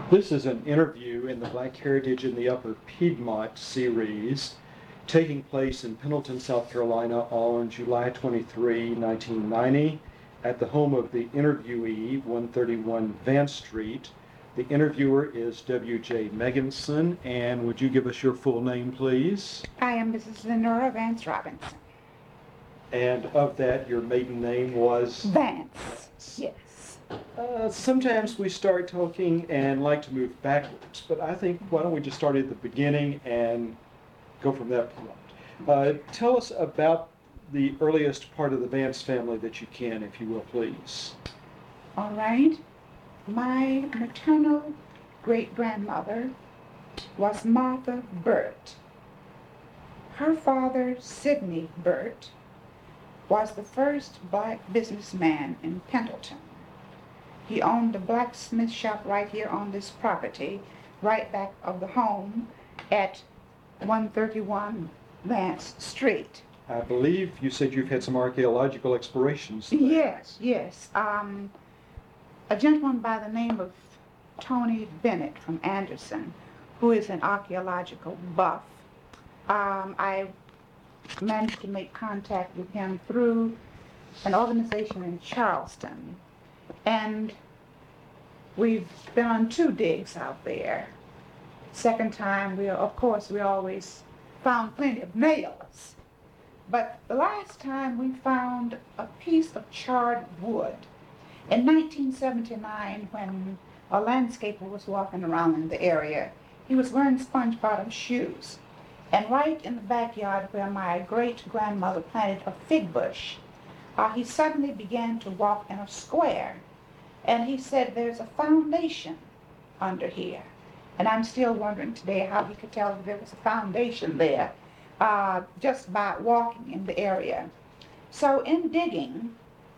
This is an interview in the Black Heritage in the Upper Piedmont series, taking place in Pendleton, South Carolina on July 23, 1990, at the home of the interviewee, 131 Vance Street. The interviewer is W.J. Megginson, and would you give us your full name, please? I am Mrs. Lenora Vance Robinson. And of that, your maiden name was? Vance, yes. Sometimes we start talking and like to move backwards, but I think why don't we just start at the beginning and go from that point. Tell us about the earliest part of the Vance family that you can, if you will, please. All right. My maternal great-grandmother was Martha Burt. Her father, Sidney Burt, was the first black businessman in Pendleton. He owned a blacksmith shop right here on this property, right back of the home at 131 Vance Street. I believe you said you've had some archaeological explorations there. Yes. A gentleman by the name of Tony Bennett from Anderson, who is an archaeological buff. I managed to make contact with him through an organization in Charleston. And we've been on 2 digs out there. Second time, we always found plenty of nails. But the last time we found a piece of charred wood. In 1979, when a landscaper was walking around in the area, he was wearing sponge-bottom shoes. And right in the backyard where my great-grandmother planted a fig bush, he suddenly began to walk in a square. And he said, there's a foundation under here. And I'm still wondering today how he could tell that there was a foundation there just by walking in the area. So in digging,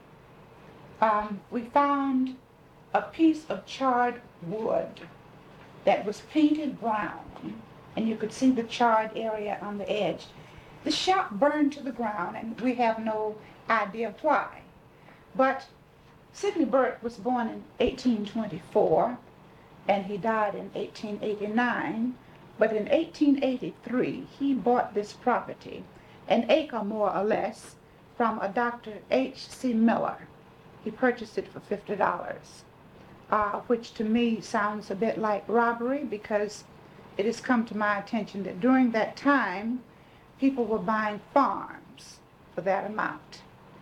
we found a piece of charred wood that was painted brown, and you could see the charred area on the edge. The shop burned to the ground, and we have no idea why. But Sidney Burt was born in 1824, and he died in 1889. But in 1883, he bought this property, an acre more or less, from a Dr. H.C. Miller. He purchased it for $50, which to me sounds a bit like robbery, because it has come to my attention that during that time, people were buying farms for that amount.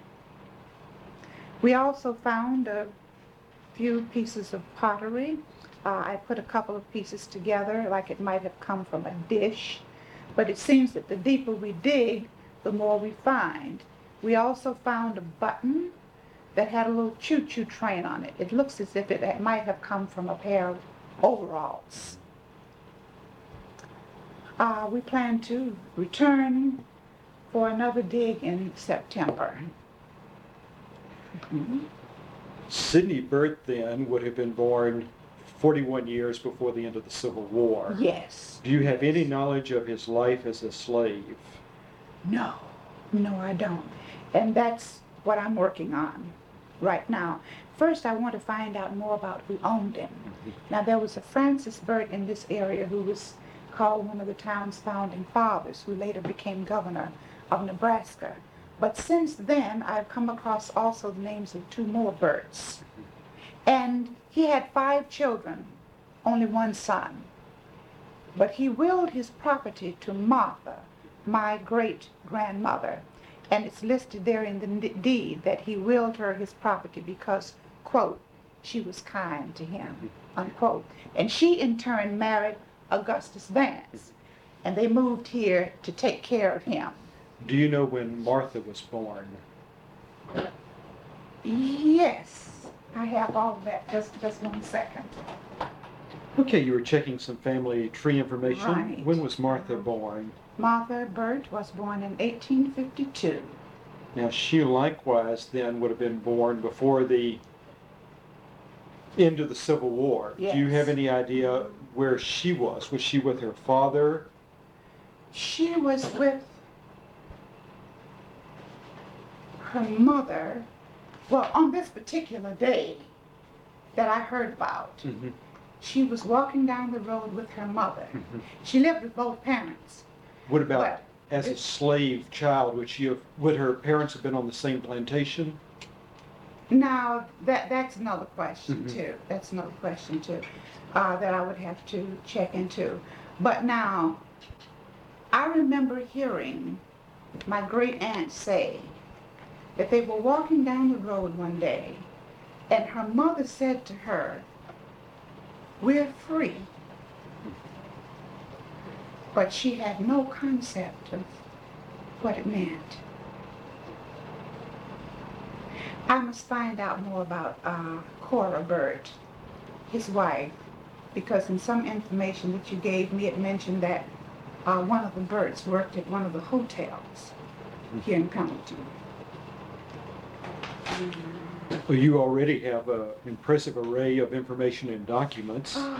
We also found a few pieces of pottery. I put a couple of pieces together like it might have come from a dish, but it seems that the deeper we dig, the more we find. We also found a button that had a little choo-choo train on it. It looks as if it might have come from a pair of overalls. We plan to return for another dig in September. Sidney Burt then would have been born 41 years before the end of the Civil War. Yes. Do you have any knowledge of his life as a slave? No, I don't. And that's what I'm working on right now. First, I want to find out more about who owned him. Now, there was a Francis Burt in this area who was called one of the town's founding fathers, who later became governor of Nebraska. But since then, I've come across also the names of 2 more Burts. And he had 5 children, only 1 son. But he willed his property to Martha, my great-grandmother. And it's listed there in the deed that he willed her his property because, quote, she was kind to him, unquote. And she in turn married Augustus Vance. And they moved here to take care of him. Do you know when Martha was born? Yes, I have all of that. Just 1 second. Okay, you were checking some family tree information. Right. When was Martha born? Martha Burt was born in 1852. Now, she likewise then would have been born before the end of the Civil War. Yes. Do you have any idea where she was? Was she with her father? She was with her mother. Well, on this particular day that I heard about, she was walking down the road with her mother. Mhm. She lived with both parents. What about But as a it- slave child? Would her parents have been on the same plantation? Now, that's another question Mhm. too. That's another question too, that I would have to check into. But now, I remember hearing my great aunt say that they were walking down the road one day, and her mother said to her, "We're free." But she had no concept of what it meant. I must find out more about Cora Burt, his wife, because in some information that you gave me, it mentioned that one of the Burts worked at one of the hotels here in Pendleton. Well, you already have an impressive array of information and documents. Oh,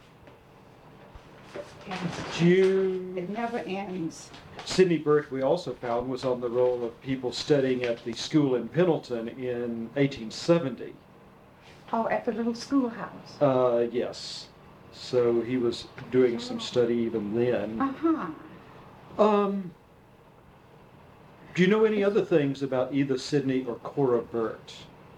yes, Do you... it never ends. Sidney Burt, we also found, was on the roll of people studying at the school in Pendleton in 1870. Oh, at the little schoolhouse. Yes. So he was doing some study even then. Uh-huh. Do you know any other things about either Sidney or Cora Burt?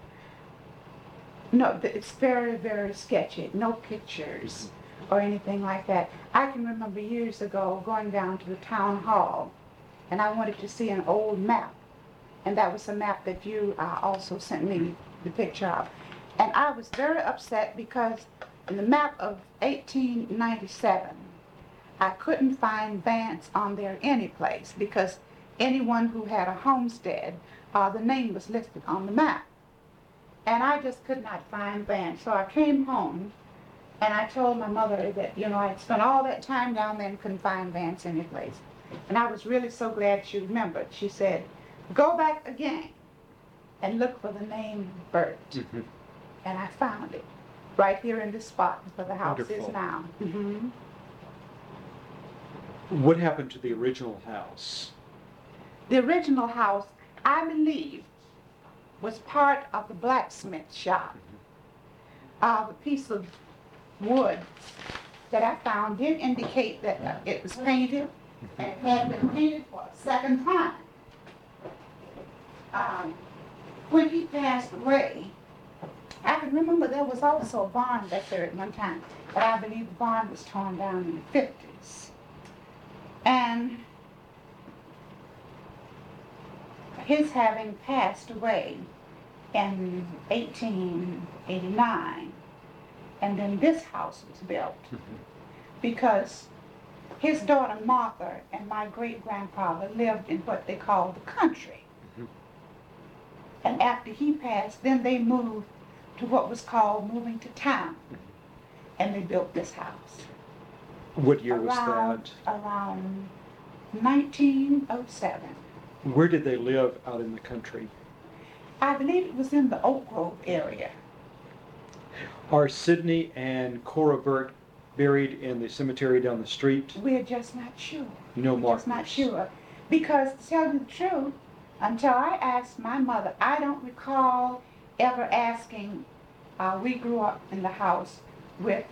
No, it's very, very sketchy. No pictures or anything like that. I can remember years ago going down to the town hall, and I wanted to see an old map. And that was a map that you also sent me the picture of. And I was very upset because in the map of 1897, I couldn't find Vance on there any place because anyone who had a homestead, the name was listed on the map. And I just could not find Vance. So I came home and I told my mother that, you know, I'd spent all that time down there and couldn't find Vance any place. And I was really so glad she remembered. She said, "Go back again and look for the name Burt." Mm-hmm. And I found it right here in this spot where the house Wonderful. is now. Mm-hmm. What happened to the original house? The original house, I believe, was part of the blacksmith shop. The piece of wood that I found did indicate that it was painted and it had been painted for a second time. When he passed away, I can remember there was also a barn back there at one time, but I believe the barn was torn down in the 50s. And his having passed away in 1889, and then this house was built because his daughter Martha and my great-grandfather lived in what they called the country. And after he passed, then they moved to what was called moving to town, and they built this house. What year was Around that? 1907. Where did they live out in the country? I believe it was in the Oak Grove area. Are Sidney and Cora Burt buried in the cemetery down the street? We're just not sure. No We're just not markers. sure. Because to tell you the truth, until I asked my mother, I don't recall ever asking. We grew up in the house with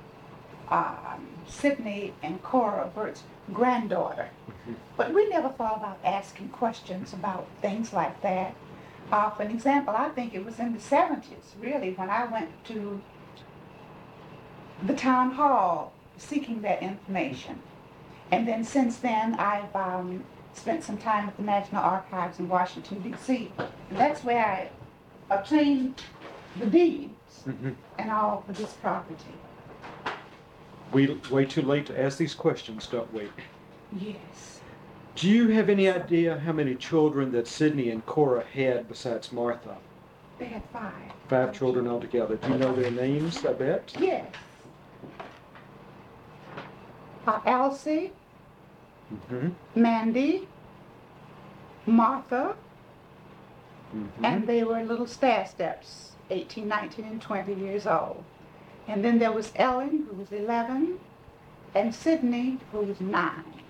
Sidney and Cora Burt's granddaughter. But we never thought about asking questions about things like that. For an example, I think it was in the 70s, really, when I went to the town hall seeking that information. And then since then, I've spent some time at the National Archives in Washington, D.C. And that's where I obtained the deeds and all for this property. We wait too late to ask these questions, don't we? Yes. Do you have any idea how many children that Sidney and Cora had besides Martha? They had 5. 5 children altogether. Do you know their names, I bet? Yes. Elsie, Mm-hmm. Mandy, Martha, Mm-hmm. and they were little stair steps, 18, 19, and 20 years old. And then there was Ellen, who was 11, and Sidney, who was 9.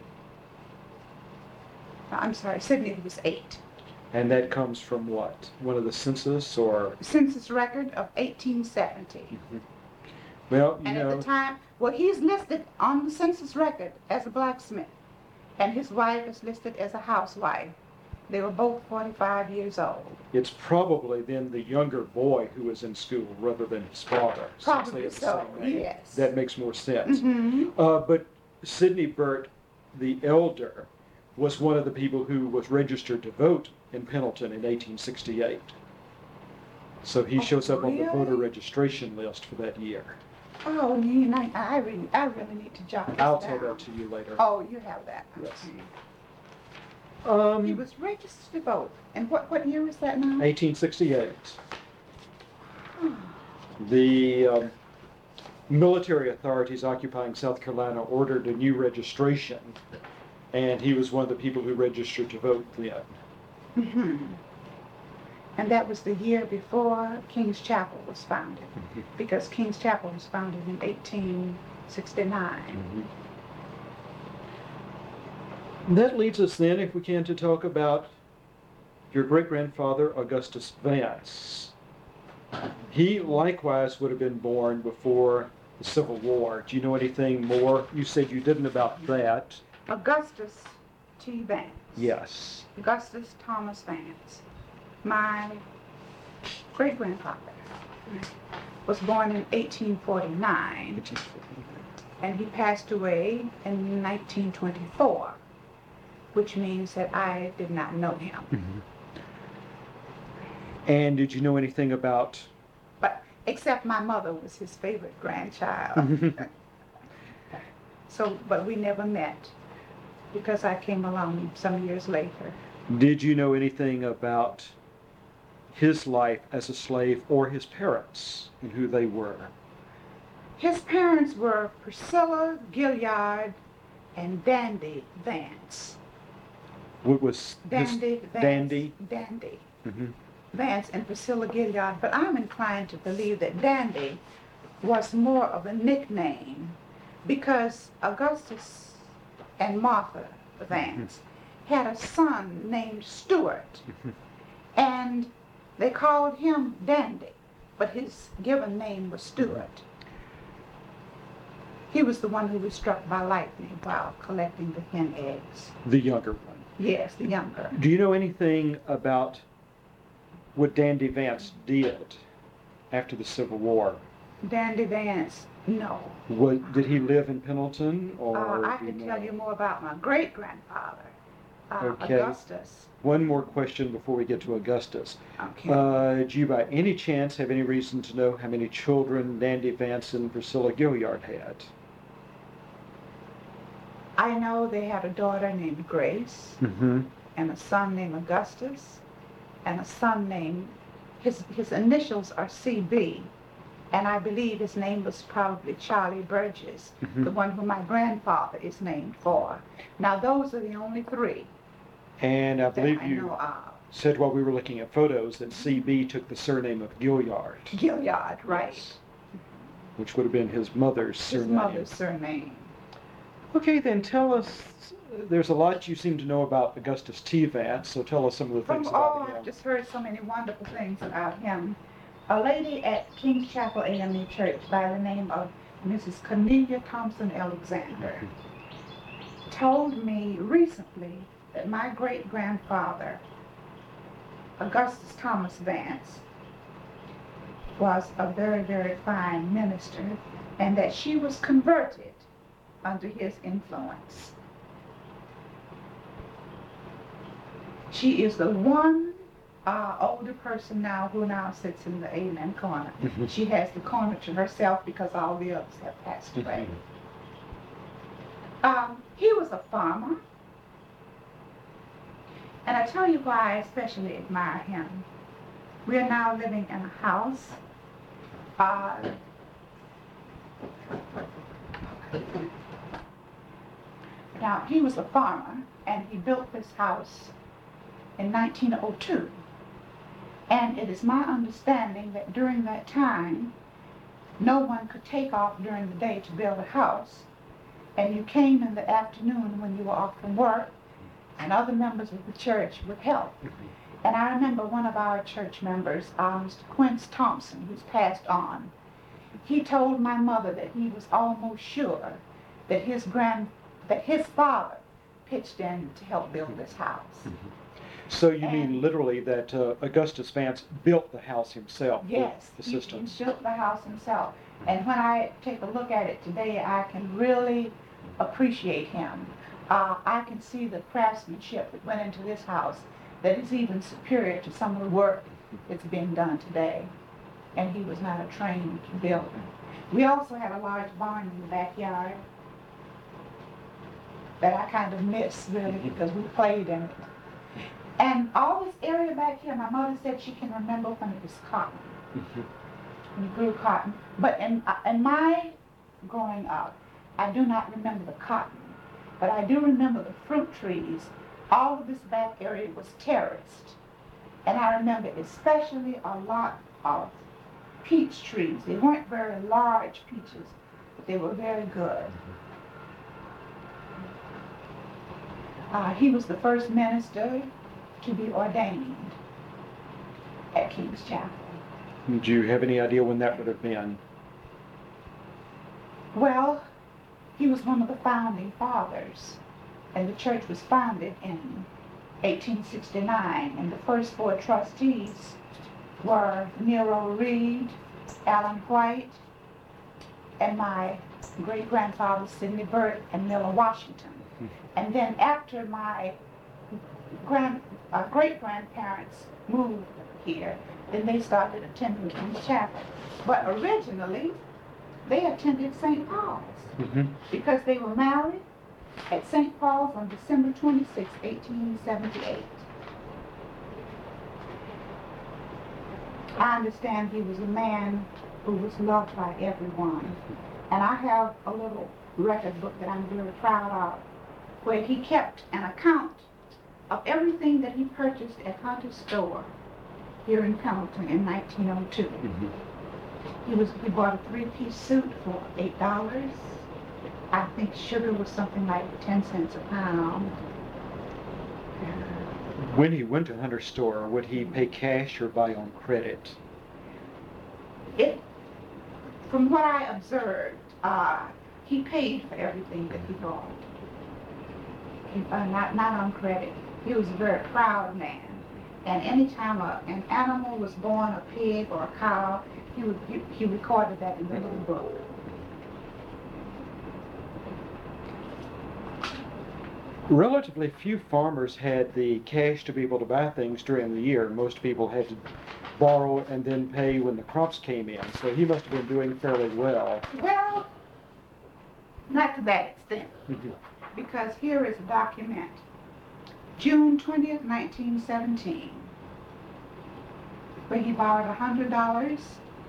I'm sorry, Sidney, who was 8. And that comes from what? One of the census or? Census record of 1870. Well, And at the time, well, he's listed on the census record as a blacksmith, and his wife is listed as a housewife. They were both 45 years old. it's probably then the younger boy who was in school rather than his father. since they Probably have the so, same name. yes. That makes more sense. Mm-hmm. But Sidney Burt, the elder, was one of the people who was registered to vote in Pendleton in 1868. So he shows up on the voter really? registration list for that year. Oh, I really need to jot this I'll down. tell that to you later. Oh, you have that. Yes. He was registered to vote. And what year was that now? 1868. The military authorities occupying South Carolina ordered a new registration, and he was one of the people who registered to vote then. Mm-hmm. And that was the year before King's Chapel was founded, because King's Chapel was founded in 1869. That leads us then, if we can, to talk about your great-grandfather, Augustus Vance. He likewise would have been born before the Civil War. Do you know anything more? You said you didn't about that. Augustus T. Vance. Yes. Augustus Thomas Vance. My great-grandfather was born in 1849, and he passed away in 1924, which means that I did not know him. Mm-hmm. And did you know anything about... But except my mother was his favorite grandchild. But we never met because I came along some years later. Did you know anything about his life as a slave or his parents and who they were? His parents were Priscilla Gilliard and Dandy Vance. What was Dandy this? Vance. Dandy? Dandy. Mm-hmm. Vance and Priscilla Gilliard, but I'm inclined to believe that Dandy was more of a nickname because Augustus and Martha Vance had a son named Stuart, and they called him Dandy, but his given name was Stuart. He was the one who was struck by lightning while collecting the hen eggs. The younger one. Yes, the younger. Do you know anything about what Dandy Vance did after the Civil War? Dandy Vance, no. Did he live in Pendleton? Or I can tell you more about my great-grandfather, Okay. Augustus. One more question before we get to Augustus. Okay. Do you by any chance have any reason to know how many children Dandy Vance and Priscilla Gilliard had? I know they had a daughter named Grace, Mm-hmm. and a son named Augustus, and a son named, his initials are CB, and I believe his name was probably Charlie Burgess, Mm-hmm. the one who my grandfather is named for. Now those are the only three And I that believe I you know of. said while we were looking at photos that CB took the surname of Gilliard, Gilliard, right. Yes. Which would have been his mother's His surname. mother's surname. Okay, then tell us, there's a lot you seem to know about Augustus T. Vance, so tell us some of the things about him. I've just heard so many wonderful things about him. A lady at King's Chapel AME Church by the name of Mrs. Cornelia Thompson Alexander told me recently that my great-grandfather, Augustus Thomas Vance, was a very, very fine minister, and that she was converted under his influence. She is the one older person now who now sits in the amen corner. Mhm. She has the corner to herself because all the others have passed away. He was a farmer, and I tell you why I especially admire him. We are now living in a house. Now, he was a farmer, and he built this house in 1902. And it is my understanding that during that time, no one could take off during the day to build a house. And you came in the afternoon when you were off from work, and other members of the church would help. And I remember one of our church members, Mr. Quince Thompson, who's passed on. He told my mother that he was almost sure that that his father pitched in to help build this house. So you mean literally that Augustus Vance built the house himself? Yes, with assistance. he built the house himself. And when I take a look at it today, I can really appreciate him. I can see the craftsmanship that went into this house that is even superior to some of the work that's being done today. And he was not a trained builder. We also had a large barn in the backyard that I kind of miss, really, because we played in it. And all this area back here, my mother said she can remember when it was cotton. When you grew cotton. But in my growing up, I do not remember the cotton. But I do remember the fruit trees. All of this back area was terraced. And I remember especially a lot of peach trees. They weren't very large peaches, but they were very good. He was the first minister to be ordained at King's Chapel. Do you have any idea when that would have been? Well, he was one of the founding fathers, and the church was founded in 1869, and the first 4 trustees were Nero Reed, Allen White, and my great-grandfather Sidney Burt and Miller Washington. And then after my great-grandparents moved here, then they started attending King's Chapel. But originally, they attended St. Paul's because they were married at St. Paul's on December 26, 1878. I understand he was a man who was loved by everyone. And I have a little record book that I'm very proud of, where he kept an account of everything that he purchased at Hunter's store here in Pendleton in 1902. He bought a 3-piece suit for $8. I think sugar was something like 10 cents a pound. When he went to Hunter's store, would he pay cash or buy on credit? From what I observed, he paid for everything that he bought. Not on credit. He was a very proud man. And anytime an animal was born, a pig or a cow, he recorded that in the little book. Relatively few farmers had the cash to be able to buy things during the year. Most people had to borrow and then pay when the crops came in. So he must have been doing fairly well. Well, not to that extent. Because here is a document. June 20th, 1917, where he borrowed $100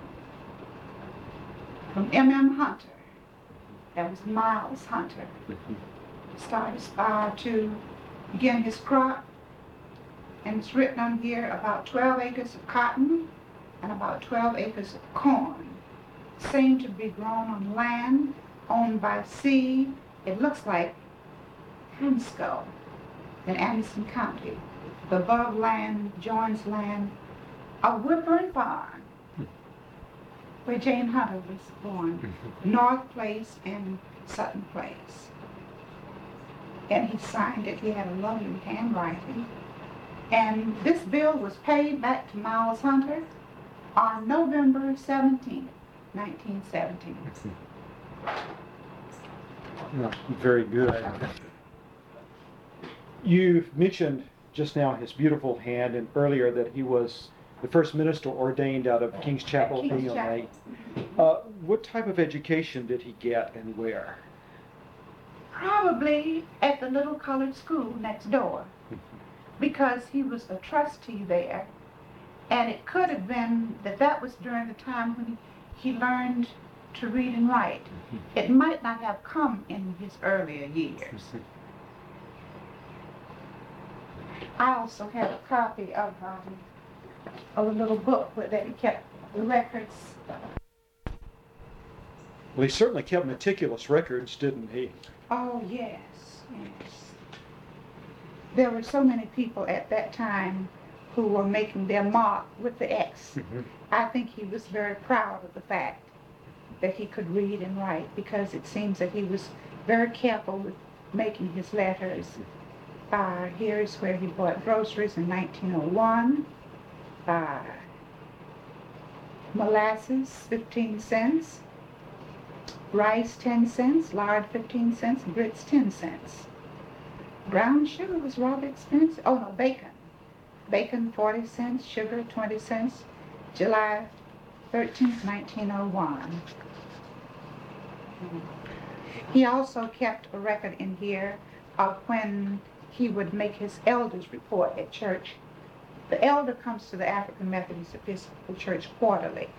from M.M. Hunter. That was Miles Hunter. Started to begin his crop, and it's written on here about 12 acres of cotton and about 12 acres of corn seem to be grown on land owned by C. It looks like Hansco in Anderson County. The above land joins land of Whipper Farm, where Jane Hunter was born, North Place and Sutton Place. And he signed it. He had a lovely handwriting. And this bill was paid back to Miles Hunter on November 17, 1917. Very good. You mentioned just now his beautiful hand, and earlier that he was the first minister ordained out of King's Chapel, Illinois. What type of education did he get and where? Probably at the little colored school next door, because he was a trustee there, and it could have been that was during the time when he learned to read and write. It might not have come in his earlier years. I also have a copy of a little book that he kept the records. Well, he certainly kept meticulous records, didn't he? Oh, yes, yes. There were so many people at that time who were making their mark with the X. I think he was very proud of the fact that he could read and write, because it seems that he was very careful with making his letters. Here is where he bought groceries in 1901. Molasses, 15 cents. Rice, 10 cents. Lard, 15 cents. Grits, 10 cents. Brown sugar was rather expensive. Oh, no, bacon. Bacon, 40 cents. Sugar, 20 cents. July 13th, 1901. He also kept a record in here of when he would make his elders report at church. The elder comes to the African Methodist Episcopal Church quarterly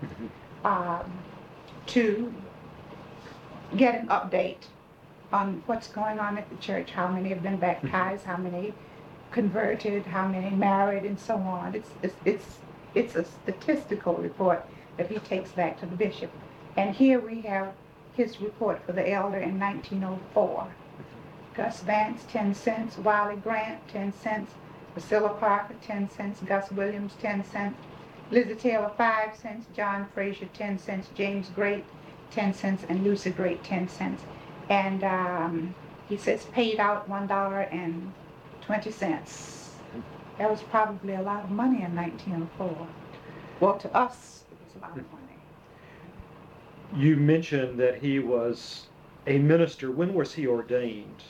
to get an update on what's going on at the church, how many have been baptized, how many converted, how many married, and so on. It's a statistical report that he takes back to the bishop. And here we have his report for the elder in 1904. Gus Vance, 10 cents. Wiley Grant, 10 cents. Priscilla Parker, 10 cents. Gus Williams, 10 cents. Lizzie Taylor, 5 cents. John Frazier, 10 cents. James Great, 10 cents. And Lucy Great, 10 cents. And he says paid out $1.20. That was probably a lot of money in 1904. Well, to us, it was a lot of money. You mentioned that he was a minister. When was he ordained?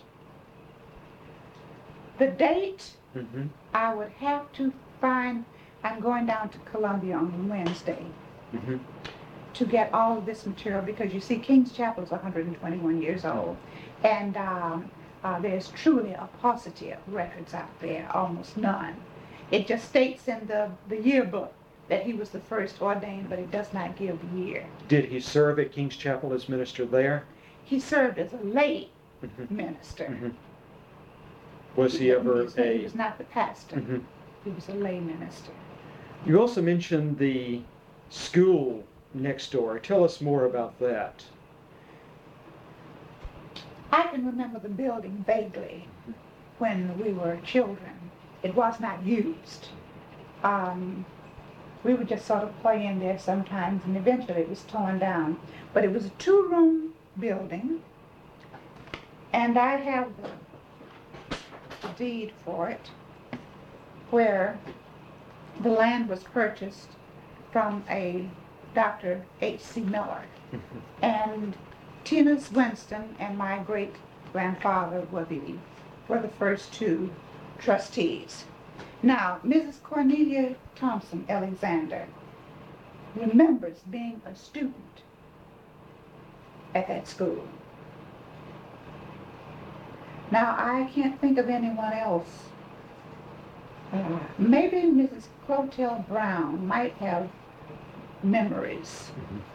The date, I would have to find. I'm going down to Columbia on Wednesday to get all of this material, because you see King's Chapel is 121 years old, and there's truly a paucity of records out there, almost none. It just states in the yearbook that he was the first ordained, but it does not give the year. Did he serve at King's Chapel as minister there? He served as a lay minister. Was he ever He was not the pastor. He was a lay minister. You also mentioned the school next door. Tell us more about that. I can remember the building vaguely when we were children. It was not used. We would just sort of play in there sometimes, and eventually it was torn down. But it was a 2-room building, and I have the deed for it, where the land was purchased from a Dr. H.C. Miller. And Tina Winston and my great-grandfather were the first 2 trustees. Now, Mrs. Cornelia Thompson Alexander remembers being a student at that school. Now, I can't think of anyone else. Maybe Mrs. Clotel Brown might have memories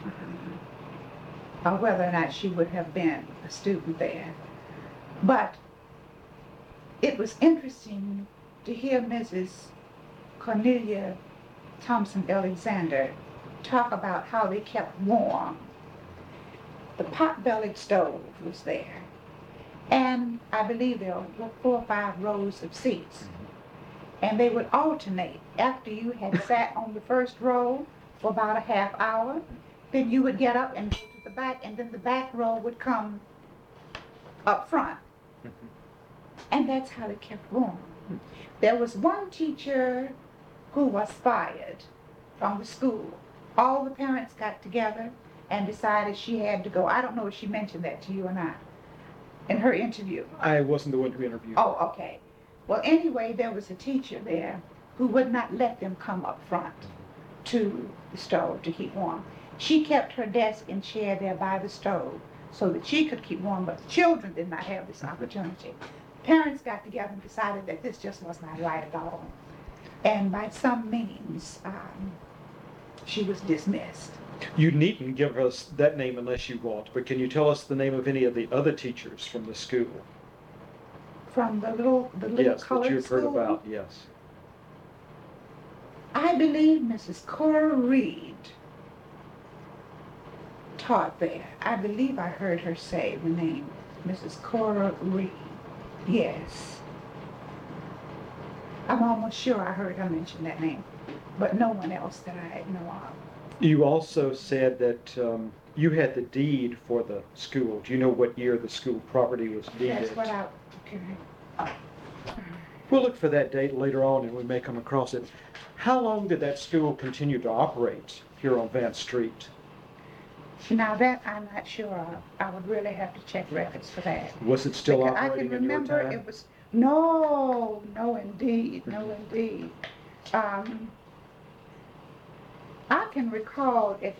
of whether or not she would have been a student there. But it was interesting to hear Mrs. Cornelia Thompson Alexander talk about how they kept warm. The pot-bellied stove was there, and I believe there were 4 or 5 rows of seats, and they would alternate. After you had sat on the first row for about a half hour, then you would get up and go to the back, and then the back row would come up front. And that's how they kept warm. There was one teacher who was fired from the school. All the parents got together and decided she had to go. I don't know if she mentioned that to you or not in her interview. I wasn't the one who interviewed. Oh, okay. Well, anyway, there was a teacher there who would not let them come up front to the stove to keep warm. She kept her desk and chair there by the stove so that she could keep warm, but the children did not have this opportunity. Parents got together and decided that this just was not right at all. And by some means, she was dismissed. You needn't give us that name unless you want, but can you tell us the name of any of the other teachers from the school? From the little Yes, colored that you've heard school? about, yes. I believe Mrs. Cora Reed taught there. I believe I heard her say the name, Mrs. Cora Reed. Yes. I'm almost sure I heard her mention that name, but no one else that I know of. You also said that you had the deed for the school. Do you know what year the school property was deeded? That's what okay. We'll look for that date later on and we may come across it. How long did that school continue to operate here on Vance Street? Now that I'm not sure of. I would really have to check records for that. Was it still Because I operating can in your remember time? it was, no indeed, no indeed. I can recall it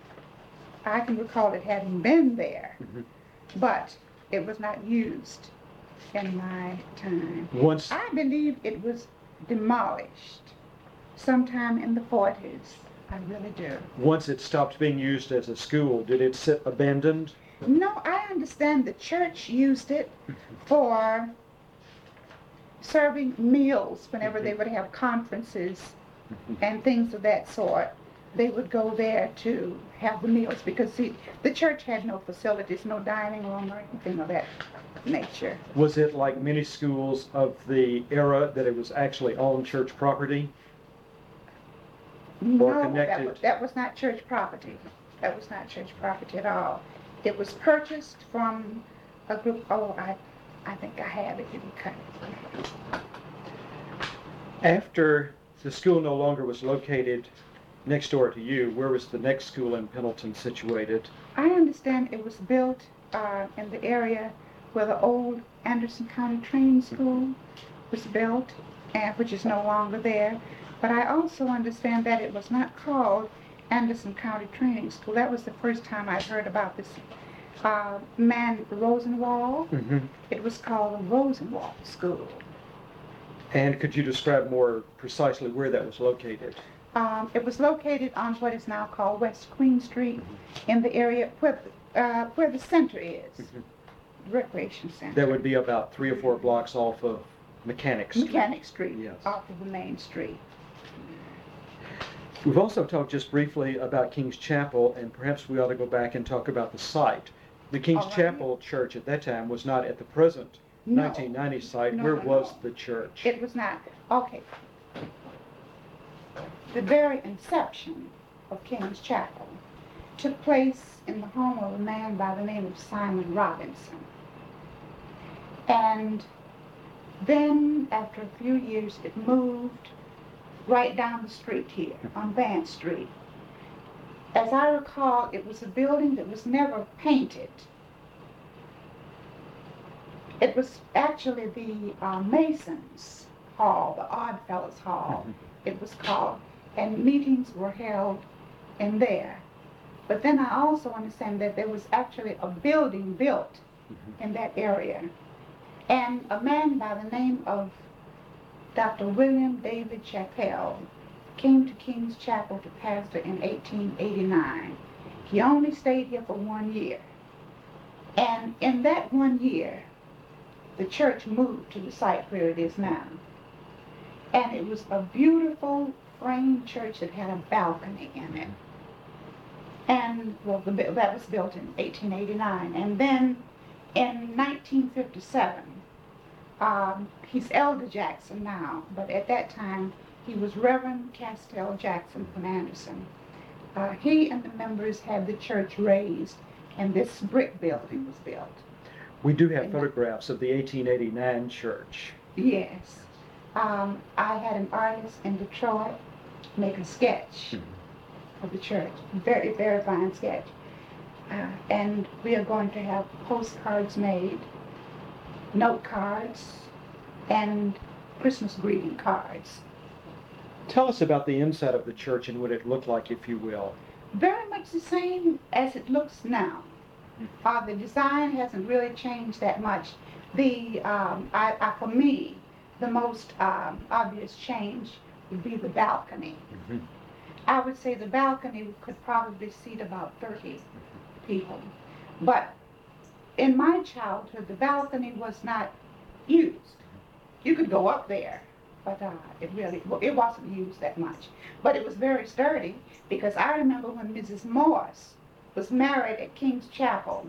having been there, Mhm. but it was not used in my time. Once, I believe it was demolished sometime in the 40s. I really do. once it stopped being used as a school, did it sit abandoned? No, I understand the church used it for serving meals whenever they would have conferences and things of that sort. They would go there to have the meals because, see, the church had no facilities, no dining room or anything of that nature. Was it like many schools of the era that it was actually on church property? No, connected? that was not church property. That was not church property at all. It was purchased from a group, I think I have it, you can cut it. After the school no longer was located next door to you, where was the next school in Pendleton situated? I understand it was built in the area where the old Anderson County Training School was built, which is no longer there. But I also understand that it was not called Anderson County Training School. That was the first time I heard about this man Rosenwald. Mm-hmm. It was called the Rosenwald School. And could you describe more precisely where that was located? It was located on what is now called West Queen Street, in the area where the center is, Recreation Center. That would be about 3 or 4 blocks off of Mechanic Street. Mechanic Street, Yes. off of the main street. We've also talked just briefly about King's Chapel, and perhaps we ought to go back and talk about the site. The King's All right. Chapel Church at that time was not at the present No. 1990 site. No, Where no, was no. the church? It was not. Okay. The very inception of King's Chapel took place in the home of a man by the name of Simon Robinson. And then, after a few years, it moved right down the street here on Vance Street. As I recall, it was a building that was never painted. It was actually the Masons Hall, the Oddfellows Hall, it was called, and meetings were held in there. But then I also understand that there was actually a building built in that area. And a man by the name of Dr. William David Chappell came to King's Chapel to pastor in 1889. He only stayed here for 1 year. And in that 1 year, the church moved to the site where it is now. And it was a beautiful framed church that had a balcony in it. And, well, that was built in 1889. And then in 1957, he's Elder Jackson now, but at that time he was Reverend Castell Jackson from Anderson. He and the members had the church raised, and this brick building was built. We do have photographs of the 1889 church. Yes. I had an artist in Detroit make a sketch of the church, very, very fine sketch. And we are going to have postcards made, note cards, and Christmas greeting cards. Tell us about the inside of the church and what it looked like, if you will. Very much the same as it looks now. The design hasn't really changed that much. For me, the most obvious change would be the balcony. I would say the balcony could probably seat about 30 people. But in my childhood, the balcony was not used. You could go up there, but it wasn't used that much. But it was very sturdy, because I remember when Mrs. Morse was married at King's Chapel.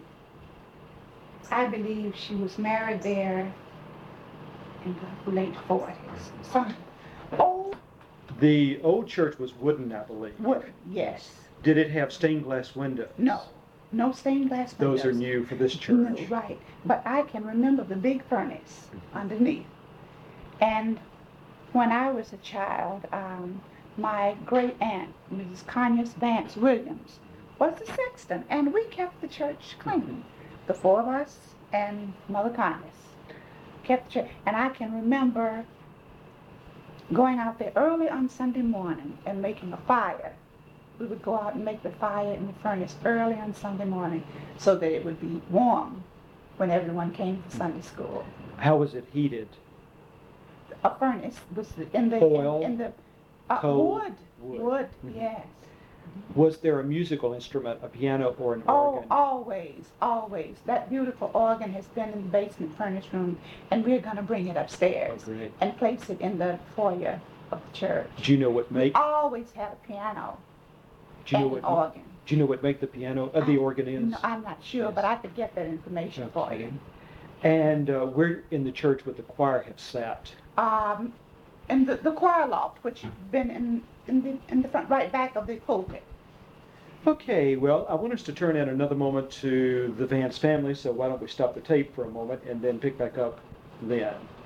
I believe she was married there in the late 40s. The The old church was wooden, I believe. wood, yes. Did it have stained glass windows? No, no stained glass windows. Those are new for this No, church. right. But I can remember the big furnace underneath. And when I was a child, my great aunt, Mrs. Conyers Vance Williams, was the sexton, and we kept the church clean. The four of us and Mother Conyers kept the church. And I can remember going out there early on Sunday morning and making a fire. We would go out and make the fire in the furnace early on Sunday morning so that it would be warm when everyone came to Sunday school. How was it heated? A furnace was in the Oil? in the Coal? wood. Yes. Was there a musical instrument, a piano or an Oh, organ? always. That beautiful organ has been in the basement furnace room, and we're going to bring it upstairs Oh, great. and place it in the foyer of the church. Do you know what We make? always had a piano Do you know and an what? organ. Do you know what make the piano? The organ is. No, I'm not sure, Yes. but I could get that information for Okay. you. And where in the church would the choir have sat? In the choir loft, which has been in the front, right back of the pulpit. Okay, well, I want us to turn in another moment to the Vance family, so why don't we stop the tape for a moment and then pick back up then.